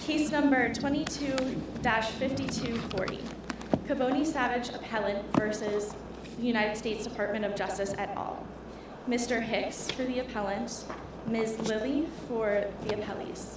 Case number 22-5240, Caboni Savage Appellant versus United States Department of Justice et al. Mr. Hicks for the appellant, Ms. Lilly for the appellees.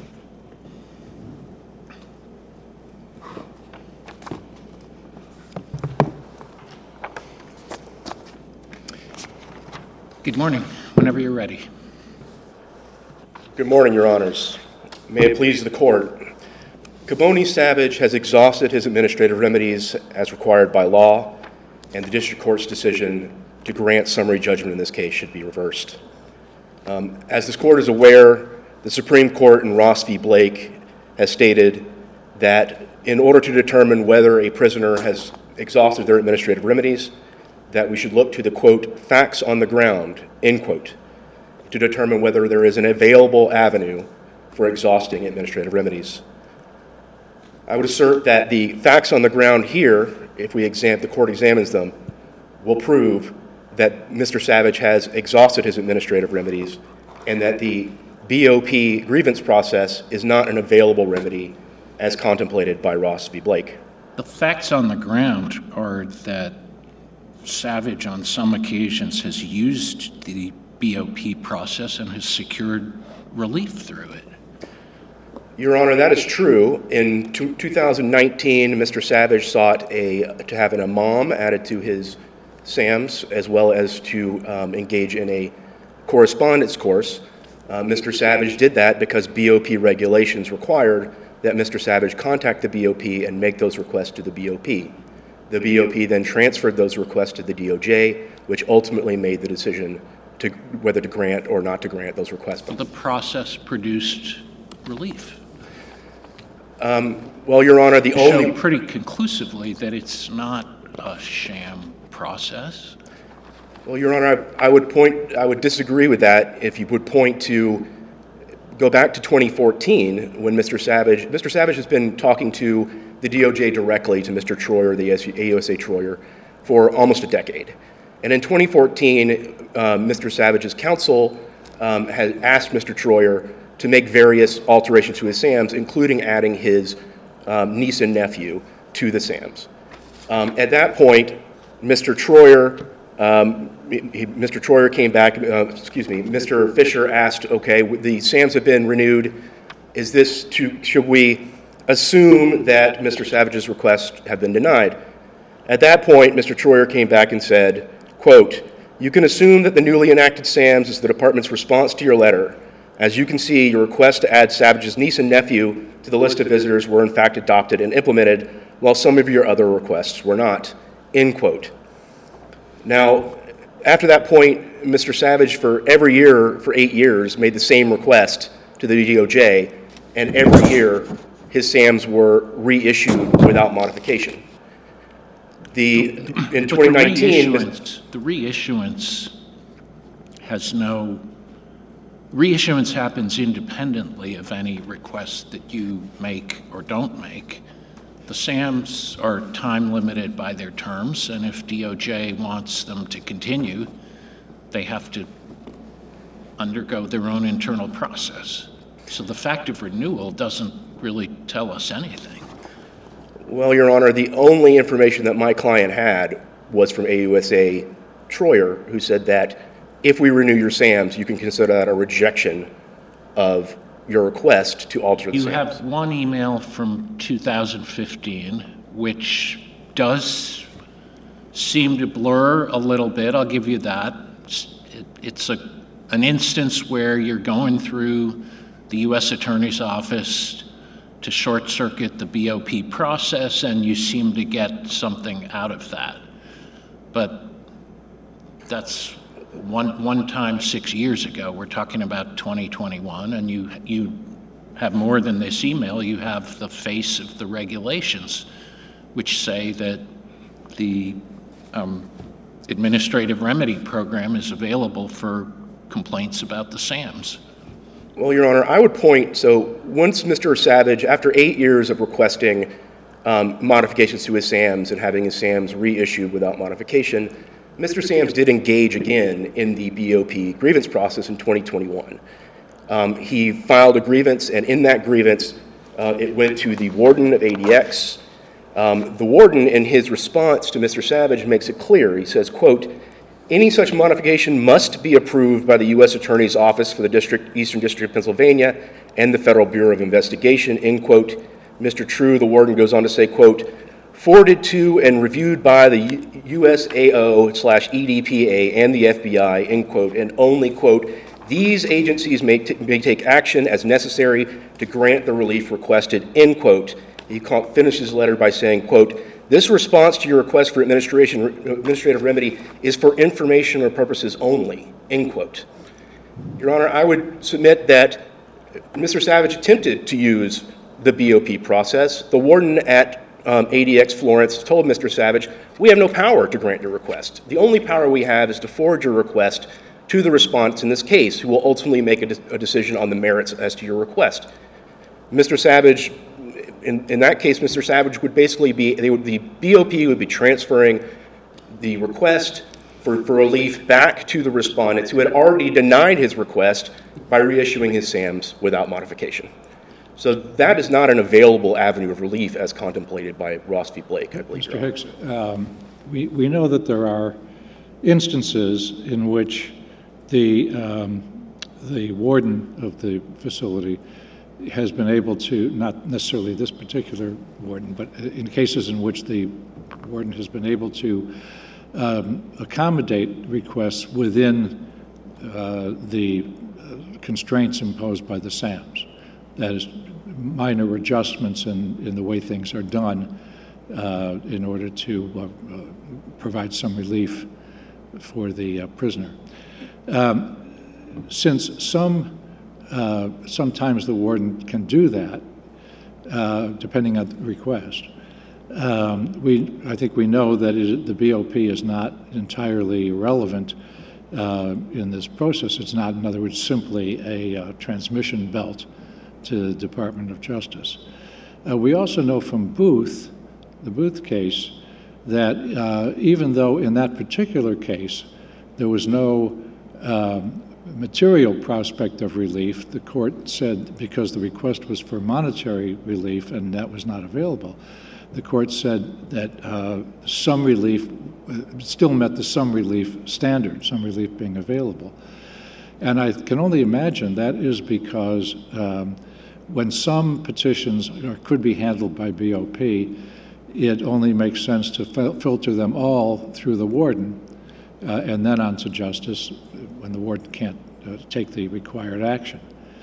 Good morning. Whenever you're ready. Good morning, Your Honors. May it please the Court. Caboni Savage has exhausted his administrative remedies as required by law, and the District Court's decision to grant summary judgment in this case should be reversed. As this Court is aware, the Supreme Court in Ross v. Blake has stated that in order to determine whether a prisoner has exhausted their administrative remedies, that we should look to the, quote, facts on the ground, end quote, to determine whether there is an available avenue for exhausting administrative remedies. I would assert that the facts on the ground here, if the Court examines them, will prove that Mr. Savage has exhausted his administrative remedies and that the BOP grievance process is not an available remedy as contemplated by Ross v. Blake. The facts on the ground are that Savage on some occasions has used the BOP process and has secured relief through it. Your Honor, that is true. In 2019, Mr. Savage sought to have an imam added to his SAMs as well as to engage in a correspondence course. Mr. Savage did that because BOP regulations required that Mr. Savage contact the BOP and make those requests to the BOP. The BOP then transferred those requests to the DOJ, which ultimately made the decision to whether to grant or not to grant those requests. The process produced relief. Well, Your Honor, the only... Show pretty conclusively that it's not a sham process. Well, Your Honor, I would disagree with that if you would go back to 2014 when Mr. Savage has been talking to the DOJ directly to Mr. Troyer, the AUSA Troyer, for almost a decade. And in 2014, Mr. Savage's counsel had asked Mr. Troyer to make various alterations to his SAMs, including adding his niece and nephew to the SAMs. At that point, Mr. Troyer came back, Mr. Fisher asked, okay, the SAMs have been renewed. Should we assume that Mr. Savage's requests have been denied? At that point, Mr. Troyer came back and said, quote, "You can assume that the newly enacted SAMs is the Department's response to your letter. As you can see, your request to add Savage's niece and nephew to the list of visitors were in fact adopted and implemented, while some of your other requests were not," end quote. Now, after that point, Mr. Savage for 8 years, made the same request to the DOJ, and every year his SAMs were reissued without modification. In 2019... The reissuance happens independently of any request that you make or don't make. The SAMs are time limited by their terms, and if DOJ wants them to continue, they have to undergo their own internal process. So the fact of renewal doesn't really tell us anything. Well, Your Honor, the only information that my client had was from AUSA Troyer, who said that if we renew your SAMs, you can consider that a rejection of your request to alter the SAMs. You have one email from 2015, which does seem to blur a little bit. I'll give you that. It's an instance where you're going through the U.S. Attorney's Office to short-circuit the BOP process, and you seem to get something out of that. But that's one time 6 years ago. We're talking about 2021, and you have more than this email. You have the face of the regulations, which say that the administrative remedy program is available for complaints about the SAMs. Well, Your Honor, I would point, so once Mr. Savage, after 8 years of requesting modifications to his SAMs and having his SAMs reissued without modification, Mr. Sams did engage again in the BOP grievance process in 2021. He filed a grievance, and in that grievance, It went to the warden of ADX. The warden, in his response to Mr. Savage, makes it clear. He says, quote, "Any such modification must be approved by the U.S. Attorney's Office for the Eastern District of Pennsylvania and the Federal Bureau of Investigation," end quote. Mr. True, the warden, goes on to say, quote, "Forwarded to and reviewed by the USAO/EDPA and the FBI," end quote, and only, quote, "These agencies may take action as necessary to grant the relief requested," end quote. He finishes his letter by saying, quote, "This response to your request for administrative remedy is for informational purposes only," end quote. Your Honor, I would submit that Mr. Savage attempted to use the BOP process. The warden at ADX Florence told Mr. Savage, "We have no power to grant your request. The only power we have is to forward your request to the respondents in this case, who will ultimately make a decision on the merits as to your request." Mr. Savage, in that case, Mr. Savage would basically the BOP would be transferring the request for relief back to the respondents who had already denied his request by reissuing his SAMs without modification. So that is not an available avenue of relief as contemplated by Ross v. Blake, I believe. Mr. Hicks, we know that there are instances in which the warden of the facility has been able to, not necessarily this particular warden, but in cases in which the warden has been able to accommodate requests within the constraints imposed by the SAMs. That is, minor adjustments in the way things are done in order to provide some relief for the prisoner. Since sometimes the warden can do that, depending on the request, I think we know that the BOP is not entirely irrelevant in this process. It's not, in other words, simply a transmission belt to the Department of Justice. We also know from Booth, the Booth case, that even though in that particular case there was no material prospect of relief, the court said, because the request was for monetary relief and that was not available, the court said that some relief still met the some relief standard, some relief being available. And I can only imagine that is because when some petitions could be handled by BOP, it only makes sense to filter them all through the warden and then on to justice when the warden can't take the required action.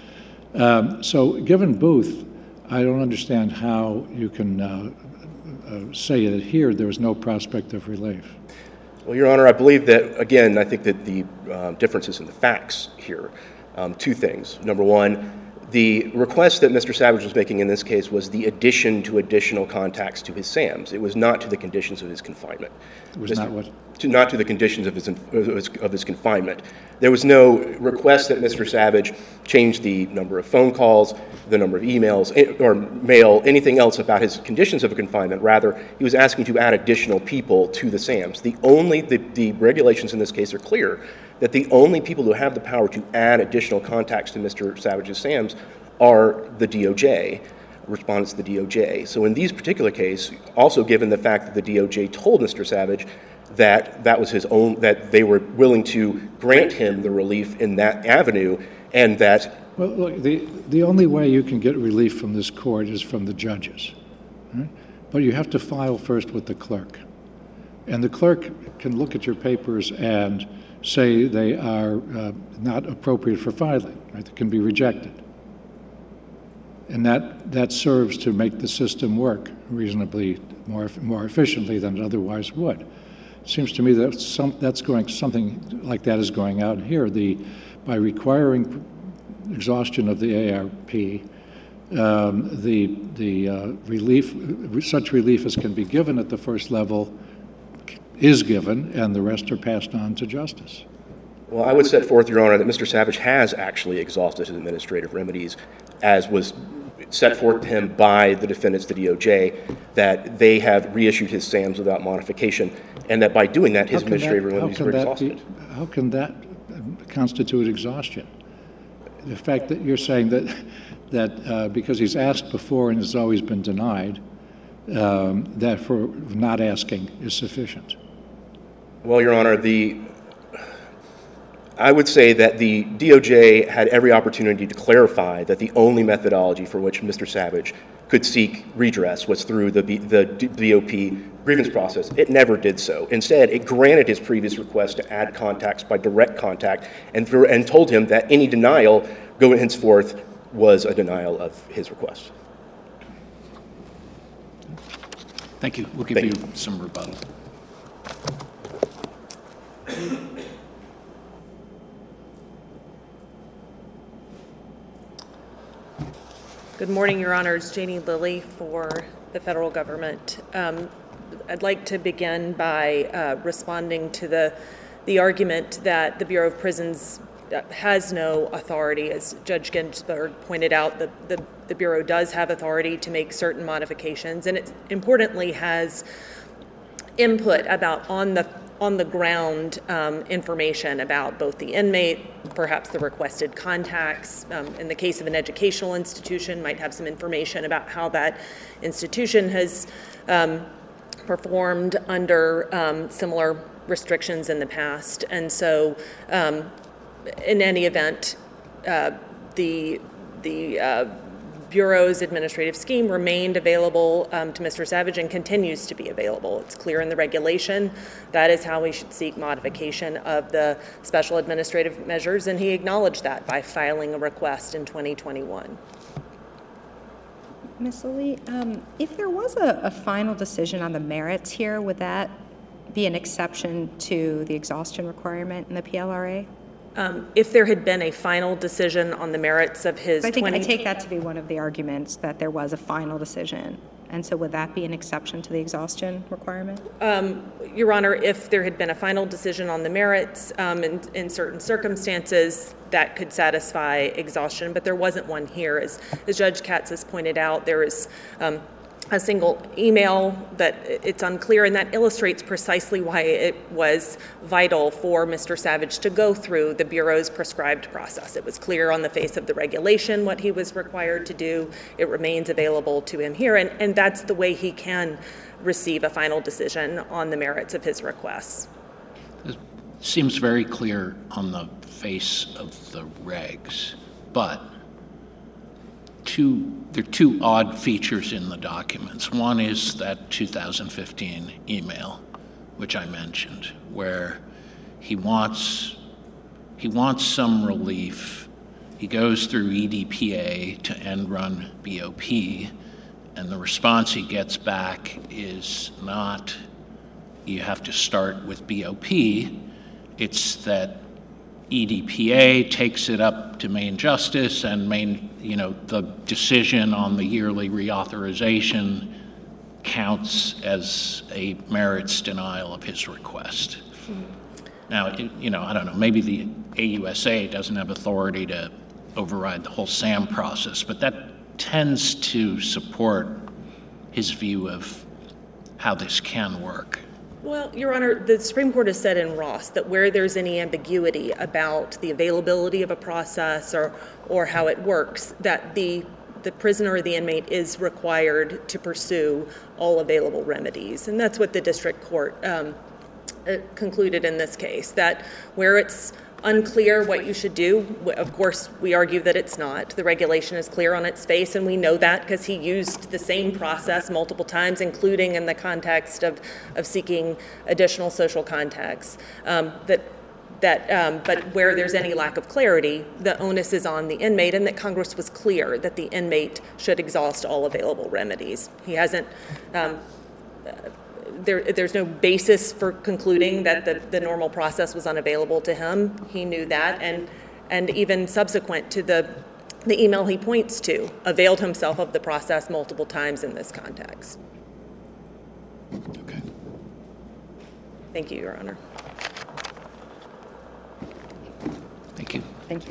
So given Booth, I don't understand how you can say that here there was no prospect of relief. Well, Your Honor, I believe that, again, I think that the difference is in the facts here. Two things. Number one, the request that Mr. Savage was making in this case was the addition to additional contacts to his SAMs. It was not to the conditions of his confinement. It was not what? Not to the conditions of his confinement. There was no request that Mr. Savage change the number of phone calls, the number of emails, or mail, anything else about his conditions of confinement. Rather, he was asking to add additional people to the SAMs. The regulations in this case are clear that the only people who have the power to add additional contacts to Mr. Savage's SAMs are the DOJ, respondents to the DOJ. So in these particular case, also given the fact that the DOJ told Mr. Savage that was his own, that they were willing to grant him the relief in that avenue, and that... Well, look, the only way you can get relief from this court is from the judges, right? But you have to file first with the clerk. And the clerk can look at your papers and say they are not appropriate for filing, right? They can be rejected. And that serves to make the system work reasonably more efficiently than it otherwise would. It seems to me that something like that is going out here. By requiring exhaustion of the ARP, such relief as can be given at the first level is given, and the rest are passed on to justice. Well, I would set forth, Your Honor, that Mr. Savage has actually exhausted his administrative remedies, as was set forth to him by the defendants, the DOJ, that they have reissued his SAMs without modification, and that by doing that, his administrative remedies were exhausted. How can that constitute exhaustion? The fact that you're saying that that because he's asked before and has always been denied, that for not asking is sufficient? Well, Your Honor, I would say that the DOJ had every opportunity to clarify that the only methodology for which Mr. Savage could seek redress was through the BOP grievance process. It never did so. Instead, it granted his previous request to add contacts by direct contact and told him that any denial going henceforth was a denial of his request. Thank you. We'll give you some rebuttal. Good morning, Your Honors. Janie Lilly for the federal government. I'd like to begin by responding to the argument that the Bureau of Prisons has no authority. As Judge Ginsburg pointed out, the Bureau does have authority to make certain modifications, and it importantly has input about on the ground information about both the inmate, perhaps the requested contacts. In the case of an educational institution, might have some information about how that institution has performed under similar restrictions in the past. And so in any event, the Bureau's administrative scheme remained available to Mr. Savage and continues to be available. It's clear in the regulation that is how we should seek modification of the special administrative measures, and he acknowledged that by filing a request in 2021. Ms. Lilly, if there was a final decision on the merits here, would that be an exception to the exhaustion requirement in the PLRA? If there had been a final decision on the merits of his I take that to be one of the arguments, that there was a final decision. And so would that be an exception to the exhaustion requirement? Your Honor, if there had been a final decision on the merits in certain circumstances, that could satisfy exhaustion, but there wasn't one here. As Judge Katz has pointed out, there is a single email that it's unclear, and that illustrates precisely why it was vital for Mr. Savage to go through the Bureau's prescribed process. It was clear on the face of the regulation what he was required to do. It remains available to him here, and that's the way he can receive a final decision on the merits of his requests. It seems very clear on the face of the regs, but there are two odd features in the documents. One is that 2015 email, which I mentioned, where he wants some relief. He goes through EDPA to end run BOP, and the response he gets back is not, you have to start with BOP. It's that EDPA takes it up to Main Justice, and the decision on the yearly reauthorization counts as a merits denial of his request. Now, I don't know, maybe the AUSA doesn't have authority to override the whole SAM process, but that tends to support his view of how this can work. Well, Your Honor, the Supreme Court has said in Ross that where there's any ambiguity about the availability of a process or how it works, that the prisoner or the inmate is required to pursue all available remedies. And that's what the district court concluded in this case, that where it's unclear what you should do, of course, we argue that it's not. The regulation is clear on its face, and we know that because he used the same process multiple times, including in the context of seeking additional social contacts. But where there's any lack of clarity, the onus is on the inmate, and that Congress was clear that the inmate should exhaust all available remedies. He hasn't. There's no basis for concluding that the normal process was unavailable to him. He knew that, and even subsequent to the email he points to, availed himself of the process multiple times in this context. Okay. Thank you, Your Honor. Thank you. Thank you.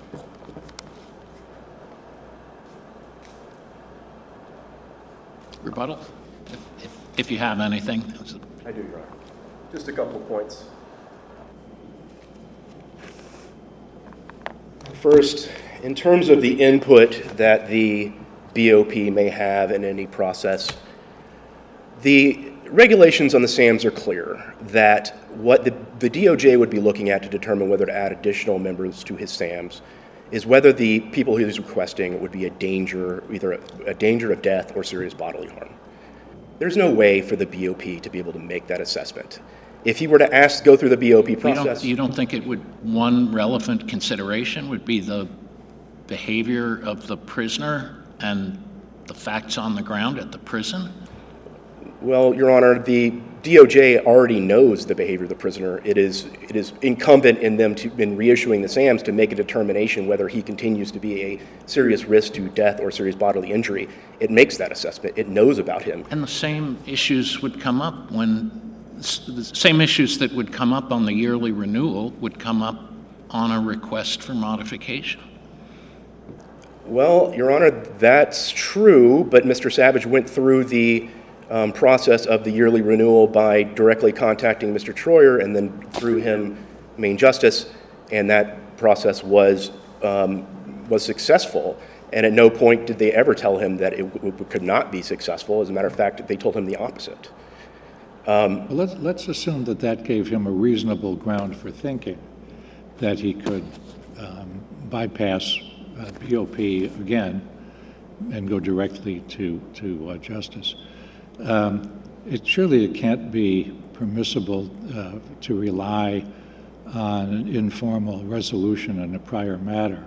Rebuttal? If you have anything. I do, Your Honor. Just a couple of points. First, In terms of the input that the BOP may have in any process, the regulations on the SAMs are clear that what the DOJ would be looking at to determine whether to add additional members to his SAMs is whether the people he is requesting would be a danger, either a danger of death or serious bodily harm. There's no way for the BOP to be able to make that assessment. If he were to go through the BOP process... You don't think one relevant consideration would be the behavior of the prisoner and the facts on the ground at the prison? Well, Your Honor, the DOJ already knows the behavior of the prisoner. It is incumbent in them in reissuing the SAMs to make a determination whether he continues to be a serious risk to death or serious bodily injury. It makes that assessment. It knows about him. And the same issues would come up the same issues that would come up on the yearly renewal would come up on a request for modification. Well, Your Honor, that's true, but Mr. Savage went through the process of the yearly renewal by directly contacting Mr. Troyer and then through him, Main Justice, and that process was successful. And at no point did they ever tell him that it could not be successful. As a matter of fact, they told him the opposite. Let's assume that gave him a reasonable ground for thinking that he could bypass BOP again and go directly to justice. Surely it can't be permissible to rely on an informal resolution in a prior matter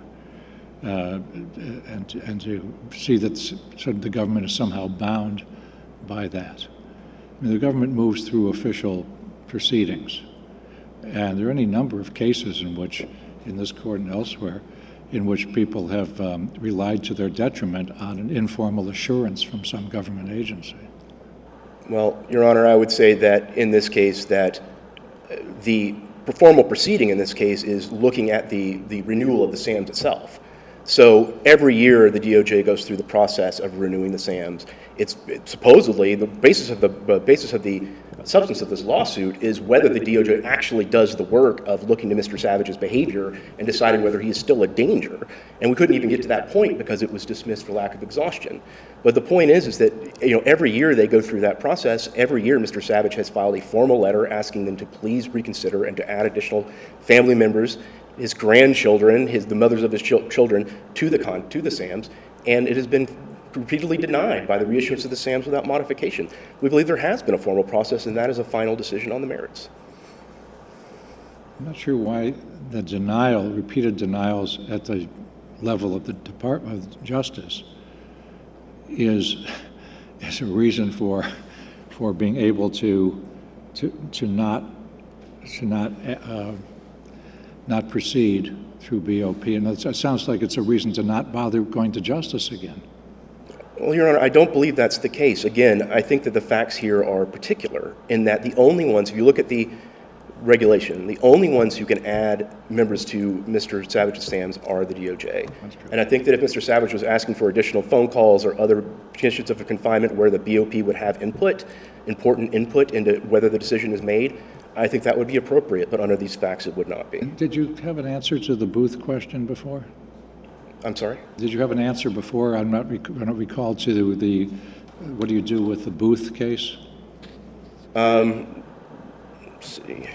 and to see that the government is somehow bound by that. I mean, the government moves through official proceedings, and there are any number of cases in which, in this court and elsewhere, in which people have relied to their detriment on an informal assurance from some government agency. Well, Your Honor, I would say that in this case that the formal proceeding in this case is looking at the renewal of the SAMs itself. So every year the DOJ goes through the process of renewing the SAMs. It's supposedly the basis of the substance of this lawsuit is whether the DOJ actually does the work of looking to Mr. Savage's behavior and deciding whether he is still a danger. And we couldn't even get to that point because it was dismissed for lack of exhaustion. But the point is that every year they go through that process. Every year Mr. Savage has filed a formal letter asking them to please reconsider and to add additional family members, his grandchildren, the mothers of his children, to the SAMs, and it has been repeatedly denied by the reissuance of the SAMs without modification. We believe there has been a formal process, and that is a final decision on the merits. I'm not sure why the repeated denials at the level of the Department of Justice is a reason for being able to not proceed through BOP, and it sounds like it's a reason to not bother going to justice again. Well, Your Honor, I don't believe that's the case. Again, I think that the facts here are particular in that the only ones, if you look at the regulation, the only ones who can add members to Mr. Savage's SAMs are the DOJ. And I think that if Mr. Savage was asking for additional phone calls or other conditions of confinement where the BOP would have important input into whether the decision is made, I think that would be appropriate, but under these facts it would not be. Did you have an answer to the Booth question before? I'm sorry? Did you have an answer before? I don't recall to the what do you do with the Booth case? Let's see.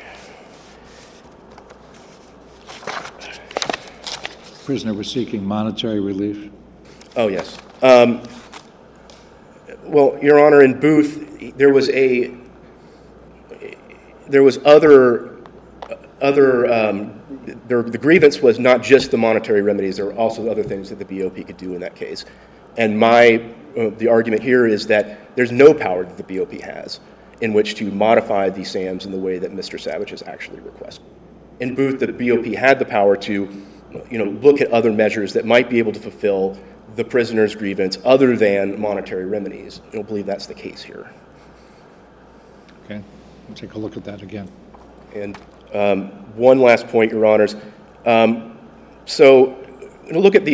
Prisoner was seeking monetary relief. Oh, yes. Well, Your Honor, in Booth, the grievance was not just the monetary remedies. There were also other things that the BOP could do in that case. And the argument here is that there's no power that the BOP has in which to modify the SAMs in the way that Mr. Savage has actually requested. In Booth, the BOP had the power to look at other measures that might be able to fulfill the prisoner's grievance other than monetary remedies. I don't believe that's the case here. Okay, we'll take a look at that again. And one last point, Your Honors. So look at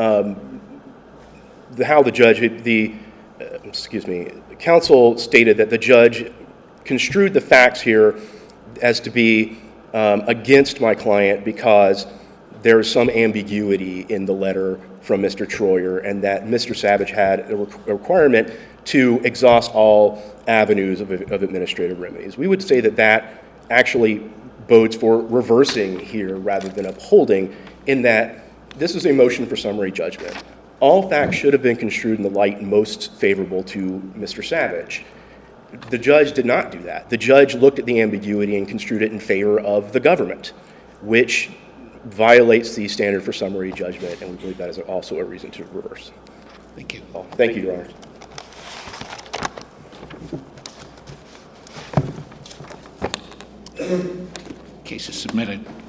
how the judge, the counsel stated that the judge construed the facts here as to be against my client because there is some ambiguity in the letter from Mr. Troyer, and that Mr. Savage had a requirement to exhaust all avenues of administrative remedies. We would say that that actually bodes for reversing here rather than upholding, in that this is a motion for summary judgment. All facts should have been construed in the light most favorable to Mr. Savage. The judge did not do that. The judge looked at the ambiguity and construed it in favor of the government, which violates the standard for summary judgment, and we believe that is also a reason to reverse. Thank you. Thank you, Your Honor. Case is submitted.